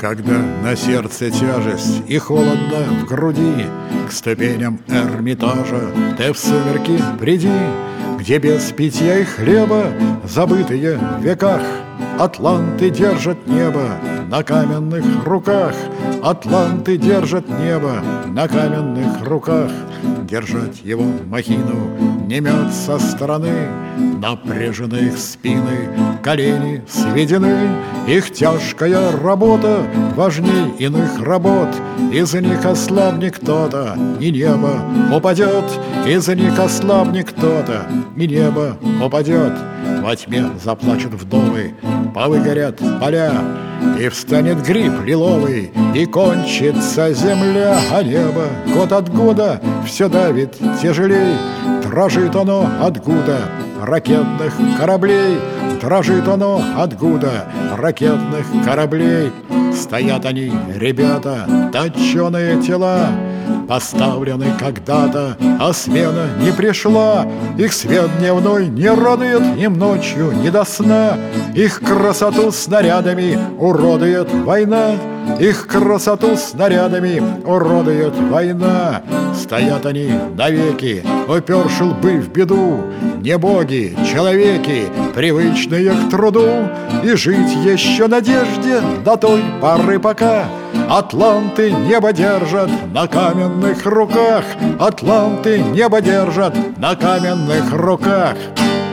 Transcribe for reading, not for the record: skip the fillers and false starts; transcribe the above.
Когда на сердце тяжесть и холодно в груди, к ступеням Эрмитажа ты в сумерки приди, где без питья и хлеба, забытые в веках, атланты держат небо на каменных руках. Атланты держат небо на каменных руках. Держать его махину не мед со стороны. Напряжены их спины, колени сведены. Их тяжкая работа важней иных работ. Из-за них ослабнет кто-то, и небо упадет. Из-за них ослабнет кто-то, и небо упадет. Во тьме заплачут вдовы, повыгорят поля, и встанет гриб лиловый, и кончится земля. А небо год от года все давит тяжелей. Дрожит оно от гуда ракетных кораблей. Дрожит оно от гуда ракетных кораблей. Стоят они, ребята, точеные тела, поставлены когда-то, а смена не пришла. Их свет дневной не радует им ночью не до сна. Их красоту снарядами уродует война. Их красоту снарядами уродует война. Стоят они навеки, уперши лбы в беду. Не боги, человеки, привычные к труду. И жить еще надежде до той поры, пока атланты небо держат на каменных руках. Атланты небо держат на каменных руках.